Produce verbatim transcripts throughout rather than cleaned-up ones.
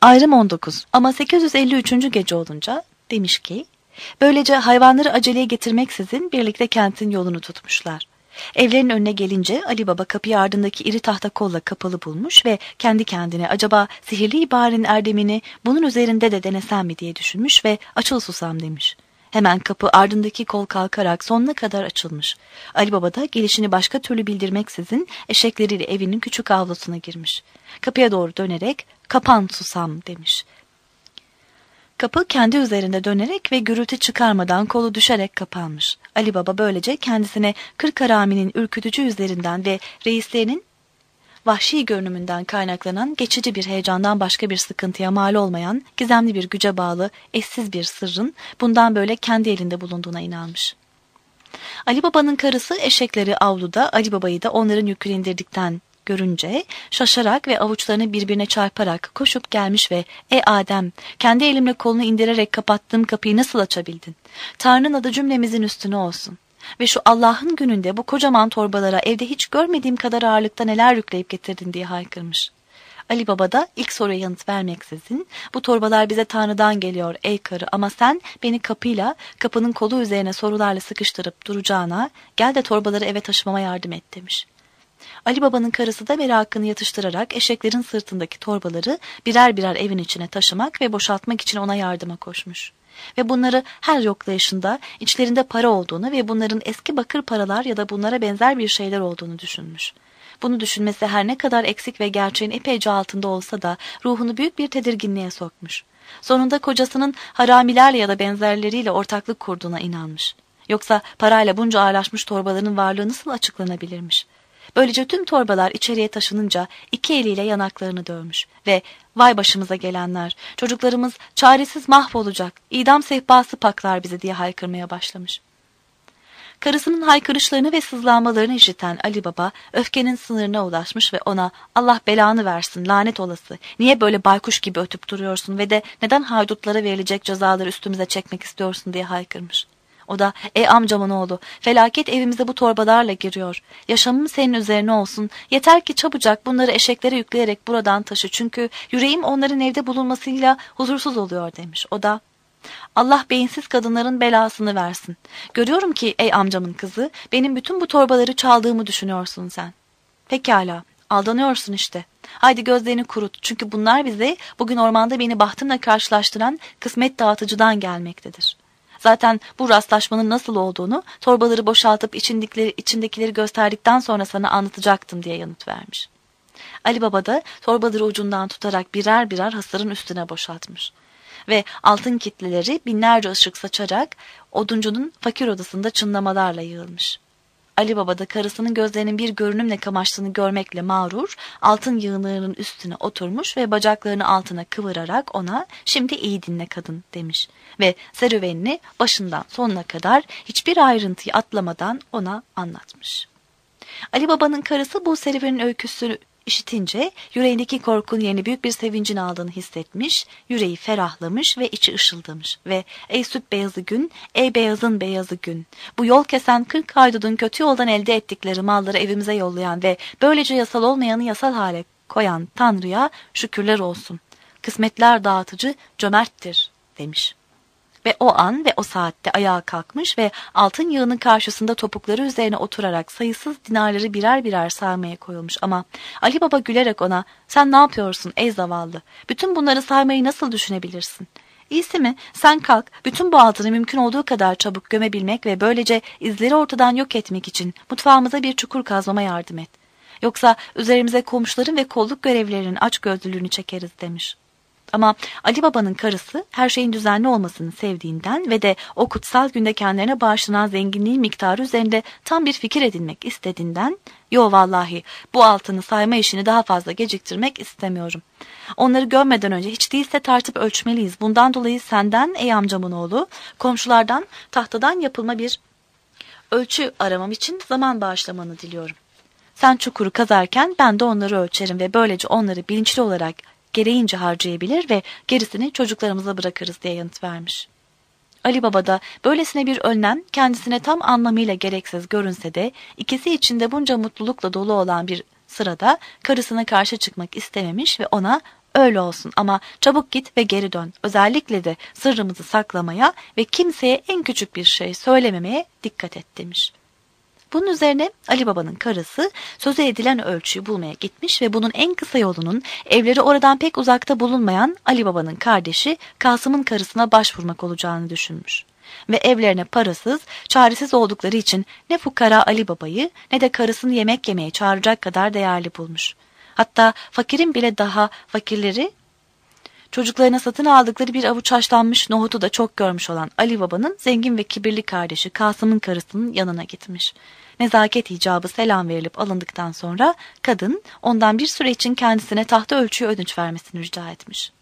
Ayrım on dokuz. Ama sekiz yüz elli üçüncü gece olunca demiş ki, böylece hayvanları aceleye getirmeksizin birlikte kentin yolunu tutmuşlar. Evlerin önüne gelince Ali Baba kapıyı ardındaki iri tahta kolla kapalı bulmuş ve kendi kendine acaba sihirli ibarenin erdemini bunun üzerinde de denesem mi diye düşünmüş ve açıl susam demiş. Hemen kapı ardındaki kol kalkarak sonuna kadar açılmış. Ali Baba da gelişini başka türlü bildirmeksizin eşekleriyle evinin küçük avlusuna girmiş. Kapıya doğru dönerek kapan susam demiş. Kapı kendi üzerinde dönerek ve gürültü çıkarmadan kolu düşerek kapanmış. Ali Baba böylece kendisine kırk haraminin ürkütücü yüzlerinden ve reislerinin vahşi görünümünden kaynaklanan geçici bir heyecandan başka bir sıkıntıya mal olmayan, gizemli bir güce bağlı, eşsiz bir sırrın bundan böyle kendi elinde bulunduğuna inanmış. Ali Baba'nın karısı eşekleri avluda, Ali Baba'yı da onların yükünü indirdikten görünce şaşarak ve avuçlarını birbirine çarparak koşup gelmiş ve ''Ey Adem, kendi elimle kolunu indirerek kapattığım kapıyı nasıl açabildin? Tanrı'nın adı cümlemizin üstüne olsun. Ve şu Allah'ın gününde bu kocaman torbalara evde hiç görmediğim kadar ağırlıkta neler yükleyip getirdin?'' diye haykırmış. Ali Baba da ilk soruya yanıt vermeksizin, ''Bu torbalar bize Tanrı'dan geliyor ey karı, ama sen beni kapıyla, kapının kolu üzerine sorularla sıkıştırıp duracağına gel de torbaları eve taşımama yardım et.'' demiş. Ali Baba'nın karısı da merakını yatıştırarak eşeklerin sırtındaki torbaları birer birer evin içine taşımak ve boşaltmak için ona yardıma koşmuş. Ve bunları her yoklayışında içlerinde para olduğunu ve bunların eski bakır paralar ya da bunlara benzer bir şeyler olduğunu düşünmüş. Bunu düşünmesi her ne kadar eksik ve gerçeğin epeyce altında olsa da ruhunu büyük bir tedirginliğe sokmuş. Sonunda kocasının haramilerle ya da benzerleriyle ortaklık kurduğuna inanmış. Yoksa parayla bunca ağırlaşmış torbaların varlığı nasıl açıklanabilirmiş? Böylece tüm torbalar içeriye taşınınca iki eliyle yanaklarını dövmüş ve ''Vay başımıza gelenler, çocuklarımız çaresiz mahvolacak, idam sehpası paklar bizi.'' diye haykırmaya başlamış. Karısının haykırışlarını ve sızlanmalarını işiten Ali Baba öfkenin sınırına ulaşmış ve ona ''Allah belanı versin, lanet olası, niye böyle baykuş gibi ötüp duruyorsun ve de neden haydutlara verilecek cezaları üstümüze çekmek istiyorsun?'' diye haykırmış. O da ''Ey amcamın oğlu, felaket evimize bu torbalarla giriyor. Yaşamım senin üzerine olsun. Yeter ki çabucak bunları eşeklere yükleyerek buradan taşı. Çünkü yüreğim onların evde bulunmasıyla huzursuz oluyor.'' demiş. O da ''Allah beyinsiz kadınların belasını versin. Görüyorum ki ey amcamın kızı, benim bütün bu torbaları çaldığımı düşünüyorsun sen. Pekala, aldanıyorsun işte. Haydi gözlerini kurut, çünkü bunlar bize bugün ormanda beni bahtımla karşılaştıran kısmet dağıtıcıdan gelmektedir. Zaten bu rastlaşmanın nasıl olduğunu torbaları boşaltıp içindekileri, içindekileri gösterdikten sonra sana anlatacaktım.'' diye yanıt vermiş. Ali Baba da torbaları ucundan tutarak birer birer hasırın üstüne boşaltmış. Ve altın kitleleri binlerce ışık saçarak oduncunun fakir odasında çınlamalarla yığılmış. Ali Baba da karısının gözlerinin bir görünümle kamaştığını görmekle mağrur, altın yığınlarının üstüne oturmuş ve bacaklarını altına kıvırarak ona ''Şimdi iyi dinle kadın.'' demiş ve serüvenini başından sonuna kadar hiçbir ayrıntıyı atlamadan ona anlatmış. Ali Baba'nın karısı bu serüvenin öyküsünü İşitince yüreğindeki korkunun yerini büyük bir sevincin aldığını hissetmiş, yüreği ferahlamış ve içi ışıldamış ve ''Ey süt beyazı gün, ey beyazın beyazı gün, bu yol kesen kırk haydudun kötü yoldan elde ettikleri malları evimize yollayan ve böylece yasal olmayanı yasal hale koyan Tanrı'ya şükürler olsun. Kısmetler dağıtıcı cömerttir.'' demiş. Ve o an ve o saatte ayağa kalkmış ve altın yığının karşısında topukları üzerine oturarak sayısız dinarları birer birer saymaya koyulmuş. Ama Ali Baba gülerek ona ''Sen ne yapıyorsun ey zavallı? Bütün bunları saymayı nasıl düşünebilirsin? İyisi mi sen kalk, bütün bu altını mümkün olduğu kadar çabuk gömebilmek ve böylece izleri ortadan yok etmek için mutfağımıza bir çukur kazmama yardım et. Yoksa üzerimize komşuların ve kolluk görevlilerinin açgözlülüğünü çekeriz.'' demiş. Ama Ali Baba'nın karısı her şeyin düzenli olmasını sevdiğinden ve de o kutsal günde kendilerine bağışlanan zenginliğin miktarı üzerinde tam bir fikir edinmek istediğinden ''Yo vallahi bu altını sayma işini daha fazla geciktirmek istemiyorum. Onları görmeden önce hiç değilse tartıp ölçmeliyiz. Bundan dolayı senden ey amcamın oğlu komşulardan tahtadan yapılma bir ölçü aramam için zaman bağışlamanı diliyorum. Sen çukuru kazarken ben de onları ölçerim ve böylece onları bilinçli olarak gereğince harcayabilir ve gerisini çocuklarımıza bırakırız.'' diye yanıt vermiş. Ali Baba da böylesine bir önlem kendisine tam anlamıyla gereksiz görünse de ikisi içinde bunca mutlulukla dolu olan bir sırada karısına karşı çıkmak istememiş ve ona Öyle olsun ama çabuk git ve geri dön. Özellikle de sırrımızı saklamaya ve kimseye en küçük bir şey söylememeye dikkat et demiş. Bunun üzerine Ali Baba'nın karısı sözü edilen ölçüyü bulmaya gitmiş ve bunun en kısa yolunun evleri oradan pek uzakta bulunmayan Ali Baba'nın kardeşi Kasım'ın karısına başvurmak olacağını düşünmüş. Ve evlerine parasız, çaresiz oldukları için ne fukara Ali Baba'yı ne de karısını yemek yemeye çağıracak kadar değerli bulmuş. Hatta fakirin bile daha fakirleri çocuklarına satın aldıkları bir avuç haşlanmış nohutu da çok görmüş olan Ali Baba'nın zengin ve kibirli kardeşi Kasım'ın karısının yanına gitmiş. Nezaket icabı selam verilip alındıktan sonra kadın ondan bir süre için kendisine tahta ölçüyü ödünç vermesini rica etmiş.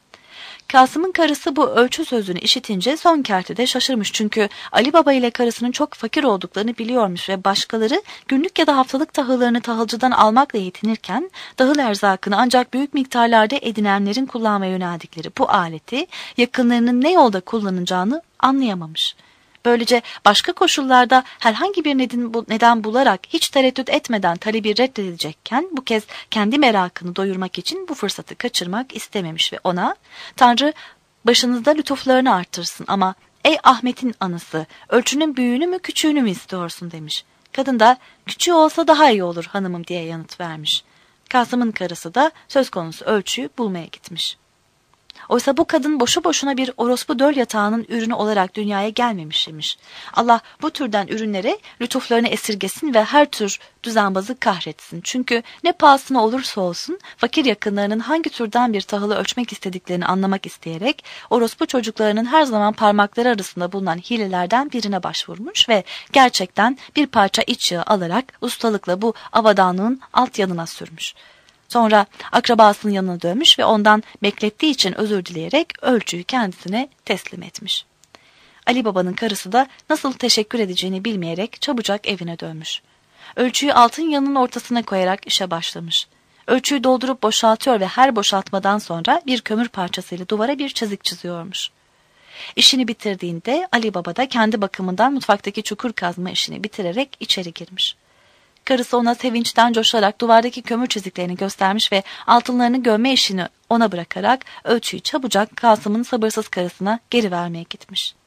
Kasım'ın karısı bu ölçü sözünü işitince son kertede şaşırmış çünkü Ali Baba ile karısının çok fakir olduklarını biliyormuş ve başkaları günlük ya da haftalık tahıllarını tahılcıdan almakla yetinirken tahıl erzakını ancak büyük miktarlarda edinenlerin kullanmaya yöneldikleri bu aleti yakınlarının ne yolda kullanacağını anlayamamış. Böylece başka koşullarda herhangi bir neden, neden bularak hiç tereddüt etmeden talebi reddedilecekken bu kez kendi merakını doyurmak için bu fırsatı kaçırmak istememiş ve ona "Tanrı başınızda lütuflarını arttırsın ama ey Ahmet'in anısı ölçünün büyüğünü mü küçüğünü mü istiyorsun?" demiş. Kadın da "Küçüğü olsa daha iyi olur hanımım" diye yanıt vermiş. Kasım'ın karısı da söz konusu ölçüyü bulmaya gitmiş. Oysa bu kadın boşu boşuna bir orospu döl yatağının ürünü olarak dünyaya gelmemiş imiş. Allah bu türden ürünlere lütuflarını esirgesin ve her tür düzenbazı kahretsin. Çünkü ne pahasına olursa olsun fakir yakınlarının hangi türden bir tahılı ölçmek istediklerini anlamak isteyerek orospu çocuklarının her zaman parmakları arasında bulunan hilelerden birine başvurmuş ve gerçekten bir parça iç yağı alarak ustalıkla bu avadanlığın alt yanına sürmüş. Sonra akrabasının yanına dönmüş ve ondan beklettiği için özür dileyerek ölçüyü kendisine teslim etmiş. Ali Baba'nın karısı da nasıl teşekkür edeceğini bilmeyerek çabucak evine dönmüş. Ölçüyü altın yanının ortasına koyarak işe başlamış. Ölçüyü doldurup boşaltıyor ve her boşaltmadan sonra bir kömür parçasıyla duvara bir çizik çiziyormuş. İşini bitirdiğinde Ali Baba da kendi bakımından mutfaktaki çukur kazma işini bitirerek içeri girmiş. Karısı ona sevinçten coşarak duvardaki kömür çiziklerini göstermiş ve altınlarını gömme işini ona bırakarak ölçüyü çabucak Kasım'ın sabırsız karısına geri vermeye gitmiş.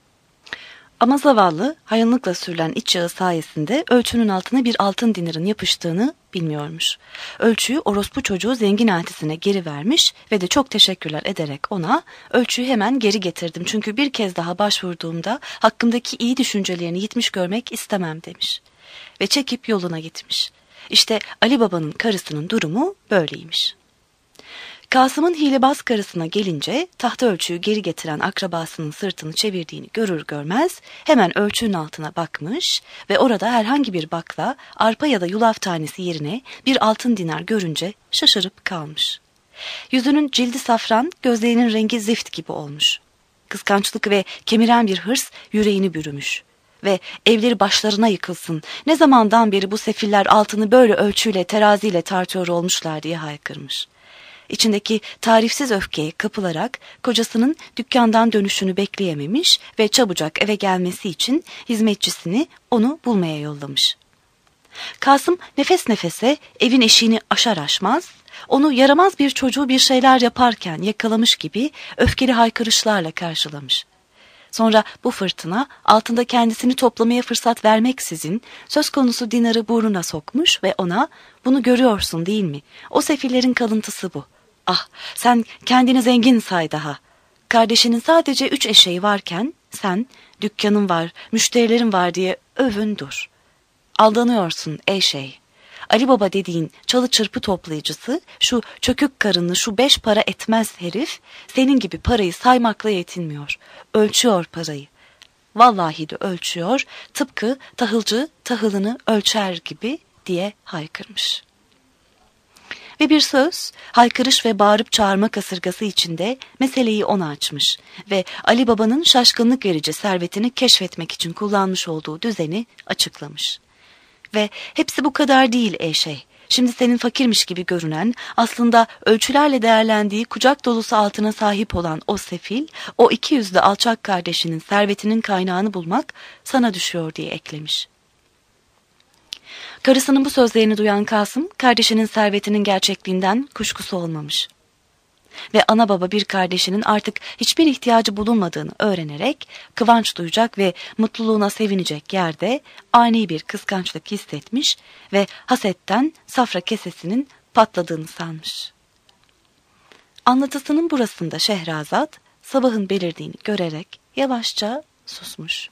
Ama zavallı hayınlıkla sürülen iç yağı sayesinde ölçünün altına bir altın dinarin yapıştığını bilmiyormuş. Ölçüyü orospu çocuğu zengin eltisine geri vermiş ve de çok teşekkürler ederek ona "Ölçüyü hemen geri getirdim çünkü bir kez daha başvurduğumda hakkımdaki iyi düşüncelerini yitmiş görmek istemem" demiş. Ve çekip yoluna gitmiş. İşte Ali Baba'nın karısının durumu böyleymiş. Kasım'ın hilebaz karısına gelince tahta ölçüyü geri getiren akrabasının sırtını çevirdiğini görür görmez hemen ölçünün altına bakmış ve orada herhangi bir bakla, arpa ya da yulaf tanesi yerine bir altın dinar görünce şaşırıp kalmış. Yüzünün cildi safran, gözlerinin rengi zift gibi olmuş. Kıskançlık ve kemiren bir hırs yüreğini bürümüş. Ve evleri başlarına yıkılsın, ne zamandan beri bu sefiller altını böyle ölçüyle teraziyle tartıyor olmuşlar diye haykırmış. İçindeki tarifsiz öfkeye kapılarak kocasının dükkandan dönüşünü bekleyememiş ve çabucak eve gelmesi için hizmetçisini onu bulmaya yollamış. Kasım nefes nefese evin eşiğini aşar aşmaz, onu yaramaz bir çocuğu bir şeyler yaparken yakalamış gibi öfkeli haykırışlarla karşılamış. Sonra bu fırtına altında kendisini toplamaya fırsat vermeksizin söz konusu dinarı burnuna sokmuş ve ona "Bunu görüyorsun değil mi? O sefillerin kalıntısı bu. Ah, sen kendini zengin say daha. Kardeşinin sadece üç eşeği varken sen dükkanın var, müşterilerin var diye övün dur. Aldanıyorsun ey şey. Ali Baba dediğin çalı çırpı toplayıcısı, şu çökük karınlı, şu beş para etmez herif, senin gibi parayı saymakla yetinmiyor. Ölçüyor parayı. Vallahi de ölçüyor, tıpkı tahılcı tahılını ölçer gibi" diye haykırmış. Ve bir söz, haykırış ve bağırıp çağırma kasırgası içinde meseleyi ona açmış ve Ali Baba'nın şaşkınlık verici servetini keşfetmek için kullanmış olduğu düzeni açıklamış. Ve hepsi bu kadar değil ey şey. Şimdi senin fakirmiş gibi görünen, aslında ölçülerle değerlendiği kucak dolusu altına sahip olan o sefil, o iki yüzlü alçak kardeşinin servetinin kaynağını bulmak sana düşüyor diye eklemiş. Karısının bu sözlerini duyan Kasım, kardeşinin servetinin gerçekliğinden kuşkusu olmamış. ve ana baba bir kardeşinin artık hiçbir ihtiyacı bulunmadığını öğrenerek kıvanç duyacak ve mutluluğuna sevinecek yerde ani bir kıskançlık hissetmiş ve hasetten safra kesesinin patladığını sanmış. Anlatısının burasında Şehrazat sabahın belirdiğini görerek yavaşça susmuş.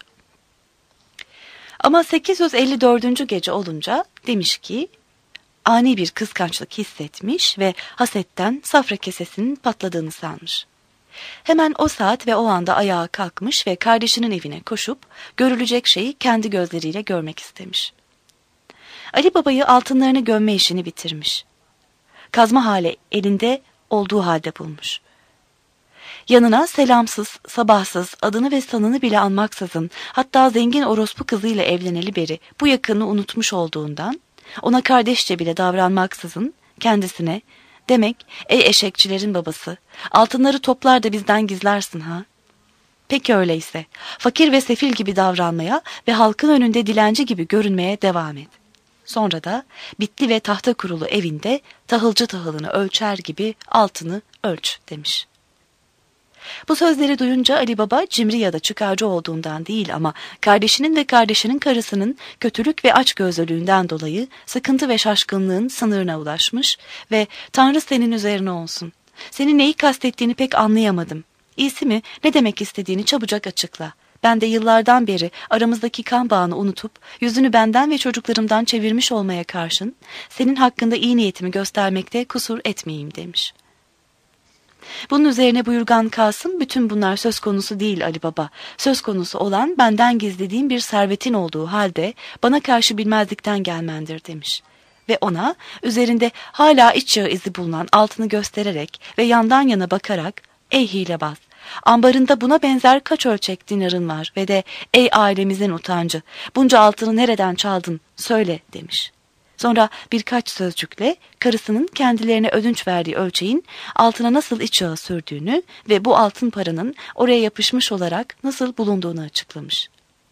Ama sekiz yüz elli dördüncü gece olunca demiş ki, ani bir kıskançlık hissetmiş ve hasetten safra kesesinin patladığını sanmış. Hemen o saat ve o anda ayağa kalkmış ve kardeşinin evine koşup görülecek şeyi kendi gözleriyle görmek istemiş. Ali Baba'yı altınlarını gömme işini bitirmiş. Kazma hale elinde olduğu halde bulmuş. Yanına selamsız, sabahsız, adını ve sanını bile anmaksızın, hatta zengin orospu kızıyla evleneli beri bu yakını unutmuş olduğundan, ona kardeşçe bile davranmaksızın kendisine, demek ey eşekçilerin babası, altınları toplar da bizden gizlersin ha? Peki öyleyse, fakir ve sefil gibi davranmaya ve halkın önünde dilenci gibi görünmeye devam et. Sonra da bitli ve tahta kurulu evinde tahılcı tahılını ölçer gibi altını ölç demiş. Bu sözleri duyunca Ali Baba cimri ya da çıkarcı olduğundan değil ama kardeşinin ve kardeşinin karısının kötülük ve açgözlülüğünden dolayı sıkıntı ve şaşkınlığın sınırına ulaşmış ve Tanrı senin üzerine olsun. Senin neyi kastettiğini pek anlayamadım. İyisi mi, ne demek istediğini çabucak açıkla. Ben de yıllardan beri aramızdaki kan bağını unutup yüzünü benden ve çocuklarımdan çevirmiş olmaya karşın senin hakkında iyi niyetimi göstermekte kusur etmeyeyim demiş. Bunun üzerine buyurgan Kasım, bütün bunlar söz konusu değil Ali Baba. Söz konusu olan benden gizlediğim bir servetin olduğu halde bana karşı bilmezlikten gelmendir demiş. Ve ona üzerinde hala iç yağı izi bulunan altını göstererek ve yandan yana bakarak, ey hilebaz, ambarında buna benzer kaç ölçek dinarın var ve de ey ailemizin utancı, bunca altını nereden çaldın söyle demiş. Sonra birkaç sözcükle karısının kendilerine ödünç verdiği ölçeğin altına nasıl iç yağı sürdüğünü ve bu altın paranın oraya yapışmış olarak nasıl bulunduğunu açıklamış.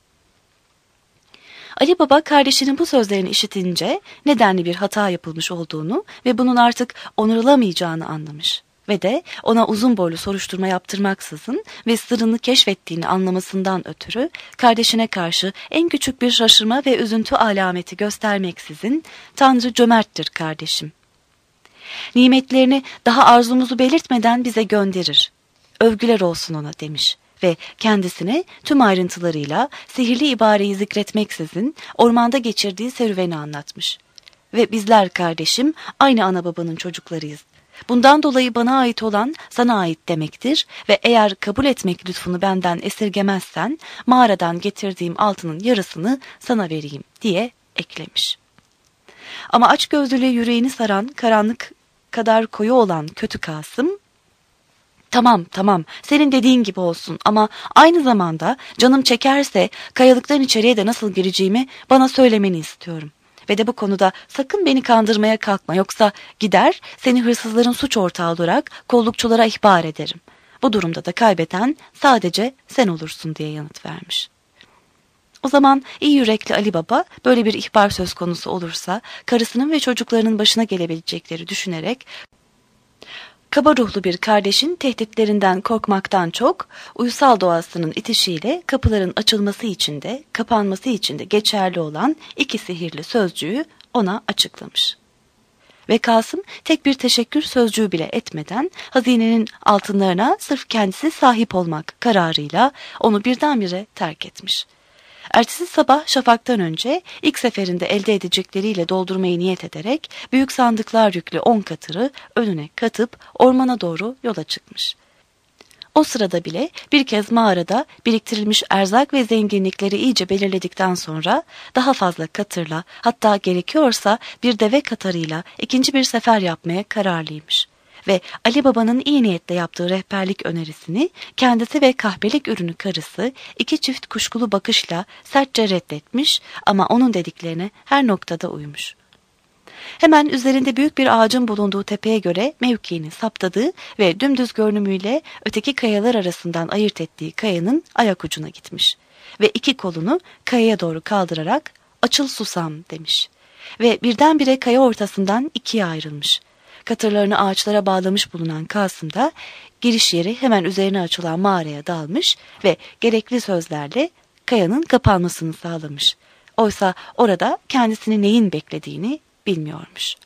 Ali Baba kardeşinin bu sözlerini işitince nedenli bir hata yapılmış olduğunu ve bunun artık onarılamayacağını anlamış. Ve de ona uzun boylu soruşturma yaptırmaksızın ve sırrını keşfettiğini anlamasından ötürü kardeşine karşı en küçük bir şaşırma ve üzüntü alameti göstermeksizin Tanrı cömerttir kardeşim. Nimetlerini daha arzumuzu belirtmeden bize gönderir. Övgüler olsun ona demiş ve kendisine tüm ayrıntılarıyla sihirli ibareyi zikretmeksizin ormanda geçirdiği serüveni anlatmış. Ve bizler kardeşim aynı ana babanın çocuklarıyız. Bundan dolayı bana ait olan sana ait demektir ve eğer kabul etmek lütfunu benden esirgemezsen mağaradan getirdiğim altının yarısını sana vereyim diye eklemiş. Ama açgözlülüğe yüreğini saran karanlık kadar koyu olan kötü Kasım, tamam tamam senin dediğin gibi olsun ama aynı zamanda canım çekerse kayalıktan içeriye de nasıl gireceğimi bana söylemeni istiyorum. Ve de bu konuda sakın beni kandırmaya kalkma yoksa gider seni hırsızların suç ortağı olarak kollukçulara ihbar ederim. Bu durumda da kaybeden sadece sen olursun diye yanıt vermiş. O zaman iyi yürekli Ali Baba böyle bir ihbar söz konusu olursa karısının ve çocuklarının başına gelebilecekleri düşünerek kaba ruhlu bir kardeşin tehditlerinden korkmaktan çok uysal doğasının itişiyle kapıların açılması için de kapanması için de geçerli olan iki sihirli sözcüğü ona açıklamış. Ve Kasım tek bir teşekkür sözcüğü bile etmeden hazinenin altınlarına sırf kendisi sahip olmak kararıyla onu birdenbire terk etmiş. Ertesi sabah şafaktan önce ilk seferinde elde edecekleriyle doldurmayı niyet ederek büyük sandıklar yüklü on katırı önüne katıp ormana doğru yola çıkmış. O sırada bile bir kez mağarada biriktirilmiş erzak ve zenginlikleri iyice belirledikten sonra daha fazla katırla hatta gerekiyorsa bir deve katarıyla ikinci bir sefer yapmaya kararlıymış. Ve Ali Baba'nın iyi niyetle yaptığı rehberlik önerisini kendisi ve kahpelik ürünü karısı iki çift kuşkulu bakışla sertçe reddetmiş ama onun dediklerine her noktada uymuş. Hemen üzerinde büyük bir ağacın bulunduğu tepeye göre mevkiini saptadığı ve dümdüz görünümüyle öteki kayalar arasından ayırt ettiği kayanın ayak ucuna gitmiş. Ve iki kolunu kayaya doğru kaldırarak açıl susam demiş. Ve birdenbire kaya ortasından ikiye ayrılmış. Katırlarını ağaçlara bağlamış bulunan Kasım da giriş yeri hemen üzerine açılan mağaraya dalmış ve gerekli sözlerle kayanın kapanmasını sağlamış. Oysa orada kendisini neyin beklediğini bilmiyormuş.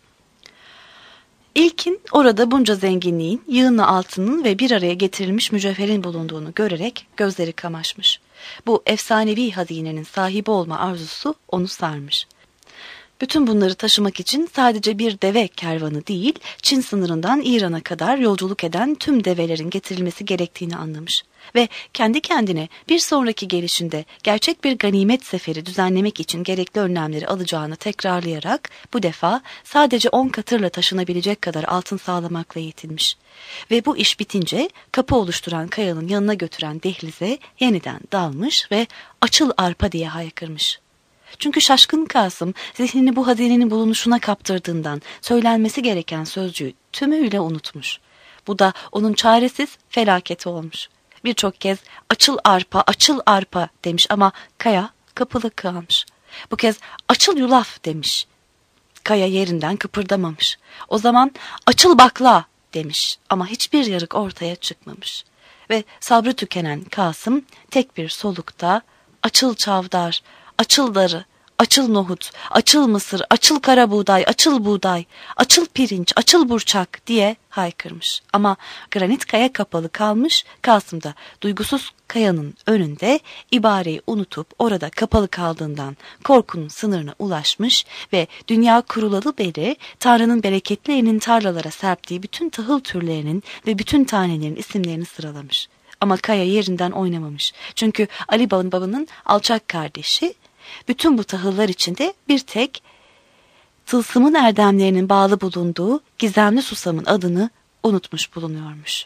İlkin orada bunca zenginliğin, yığınla altının ve bir araya getirilmiş mücevherin bulunduğunu görerek gözleri kamaşmış. Bu efsanevi hazinenin sahibi olma arzusu onu sarmış. Bütün bunları taşımak için sadece bir deve kervanı değil, Çin sınırından İran'a kadar yolculuk eden tüm develerin getirilmesi gerektiğini anlamış. Ve kendi kendine bir sonraki gelişinde gerçek bir ganimet seferi düzenlemek için gerekli önlemleri alacağını tekrarlayarak bu defa sadece on katırla taşınabilecek kadar altın sağlamakla yetinmiş. Ve bu iş bitince kapı oluşturan kayanın yanına götüren dehlize yeniden dalmış ve "Açıl arpa!" diye haykırmış. Çünkü şaşkın Kasım zihnini bu hazinenin bulunuşuna kaptırdığından söylenmesi gereken sözcüğü tümüyle unutmuş. Bu da onun çaresiz felaketi olmuş. Birçok kez "Açıl arpa, açıl arpa!" demiş ama kaya kapalı kalmış. Bu kez "Açıl yulaf!" demiş. Kaya yerinden kıpırdamamış. O zaman "Açıl bakla!" demiş ama hiçbir yarık ortaya çıkmamış. Ve sabrı tükenen Kasım tek bir solukta "Açıl çavdar, açıl darı, açıl nohut, açıl mısır, açıl kara buğday, açıl buğday, açıl pirinç, açıl burçak" diye haykırmış. Ama granit kaya kapalı kalmış, Kasım da duygusuz kayanın önünde ibareyi unutup orada kapalı kaldığından korkunun sınırına ulaşmış ve dünya kurulalı beri Tanrı'nın bereketli elinin tarlalara serptiği bütün tahıl türlerinin ve bütün tanelerin isimlerini sıralamış. Ama kaya yerinden oynamamış. Çünkü Ali Baba'nın alçak kardeşi bütün bu tahıllar içinde bir tek tılsımın erdemlerinin bağlı bulunduğu gizemli susamın adını unutmuş bulunuyormuş.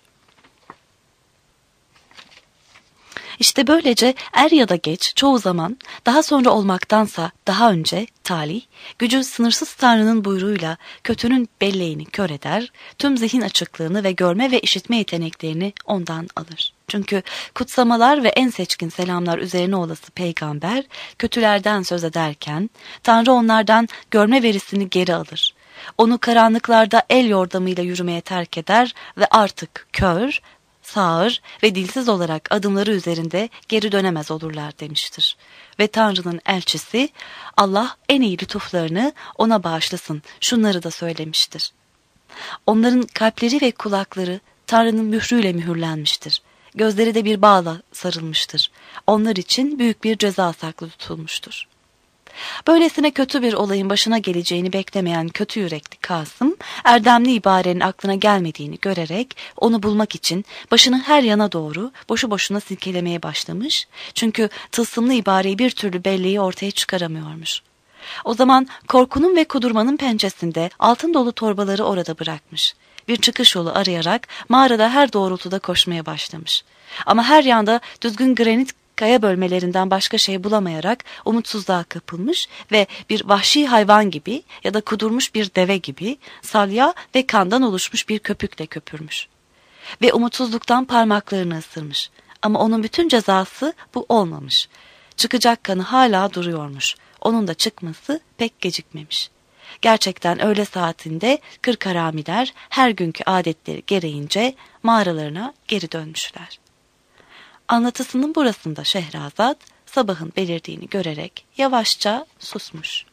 İşte böylece er ya da geç çoğu zaman daha sonra olmaktansa daha önce talih, gücü sınırsız Tanrı'nın buyruğuyla kötünün belleğini kör eder, tüm zihin açıklığını ve görme ve işitme yeteneklerini ondan alır. Çünkü kutsamalar ve en seçkin selamlar üzerine olası peygamber kötülerden söz ederken Tanrı onlardan görme verisini geri alır. Onu karanlıklarda el yordamıyla yürümeye terk eder ve artık kör, sağır ve dilsiz olarak adımları üzerinde geri dönemez olurlar demiştir. Ve Tanrı'nın elçisi Allah en iyi lütuflarını ona bağışlasın şunları da söylemiştir. Onların kalpleri ve kulakları Tanrı'nın mührüyle mühürlenmiştir. Gözleri de bir bağla sarılmıştır. Onlar için büyük bir ceza saklı tutulmuştur. Böylesine kötü bir olayın başına geleceğini beklemeyen kötü yürekli Kasım, erdemli ibarenin aklına gelmediğini görerek onu bulmak için başını her yana doğru boşu boşuna silkelemeye başlamış. Çünkü tılsımlı ibareyi bir türlü belleği ortaya çıkaramıyormuş. O zaman korkunun ve kudurmanın pençesinde altın dolu torbaları orada bırakmış. Bir çıkış yolu arayarak mağarada her doğrultuda koşmaya başlamış. Ama her yanda düzgün granit kaya bölmelerinden başka şey bulamayarak umutsuzluğa kapılmış ve bir vahşi hayvan gibi ya da kudurmuş bir deve gibi salya ve kandan oluşmuş bir köpükle köpürmüş. Ve umutsuzluktan parmaklarını ısırmış. Ama onun bütün cezası bu olmamış. Çıkacak kanı hala duruyormuş. Onun da çıkması pek gecikmemiş. Gerçekten öğle saatinde kırk haramiler her günkü adetleri gereğince mağaralarına geri dönmüşler. Anlatısının burasında Şehrazat sabahın belirdiğini görerek yavaşça susmuş.